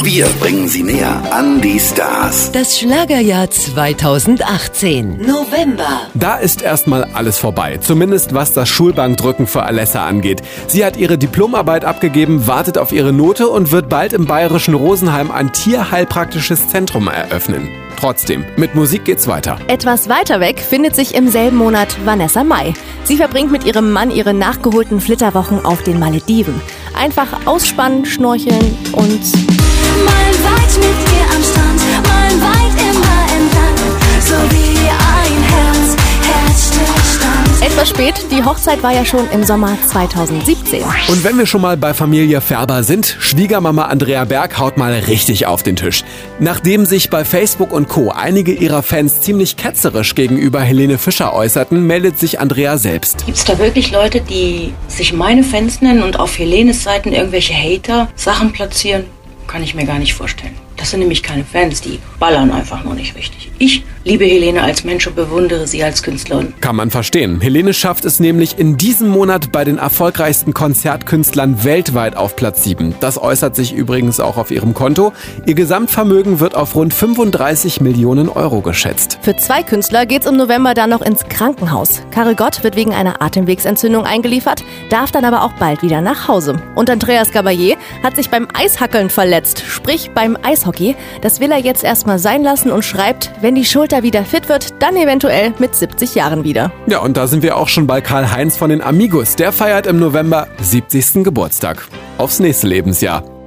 Wir bringen Sie näher an die Stars. Das Schlagerjahr 2018, November. Da ist erstmal alles vorbei, zumindest was das Schulbankdrücken für Alessa angeht. Sie hat ihre Diplomarbeit abgegeben, wartet auf ihre Note und wird bald im bayerischen Rosenheim ein tierheilpraktisches Zentrum eröffnen. Trotzdem, mit Musik geht's weiter. Etwas weiter weg findet sich im selben Monat Vanessa Mai. Sie verbringt mit ihrem Mann ihre nachgeholten Flitterwochen auf den Malediven. Einfach ausspannen, schnorcheln und mal weit mit dir am Strand, mal weit immer entlang, so wie ein Herzstillstand. etwas spät, die Hochzeit war ja schon im Sommer 2017. Und wenn wir schon mal bei Familie Färber sind, Schwiegermama Andrea Berg haut mal richtig auf den Tisch. Nachdem sich bei Facebook und Co. einige ihrer Fans ziemlich ketzerisch gegenüber Helene Fischer äußerten, meldet sich Andrea selbst. Gibt's da wirklich Leute, die sich meine Fans nennen und auf Helenes Seiten irgendwelche Hater Sachen platzieren? Kann ich mir gar nicht vorstellen. Das sind nämlich keine Fans, die ballern einfach nur nicht richtig. Ich liebe Helene als Mensch und bewundere sie als Künstlerin. Kann man verstehen. Helene schafft es nämlich in diesem Monat bei den erfolgreichsten Konzertkünstlern weltweit auf Platz 7. Das äußert sich übrigens auch auf ihrem Konto. Ihr Gesamtvermögen wird auf rund 35 Millionen Euro geschätzt. Für 2 Künstler geht's im November dann noch ins Krankenhaus. Karel Gott wird wegen einer Atemwegsentzündung eingeliefert, darf dann aber auch bald wieder nach Hause. Und Andreas Gabalier hat sich beim Eishackeln verletzt, sprich beim Eishockey. Das will er jetzt erstmal sein lassen und schreibt, wenn die Schulter wieder fit wird, dann eventuell mit 70 Jahren wieder. Ja, und da sind wir auch schon bei Karl-Heinz von den Amigos. Der feiert im November 70. Geburtstag. Aufs nächste Lebensjahr.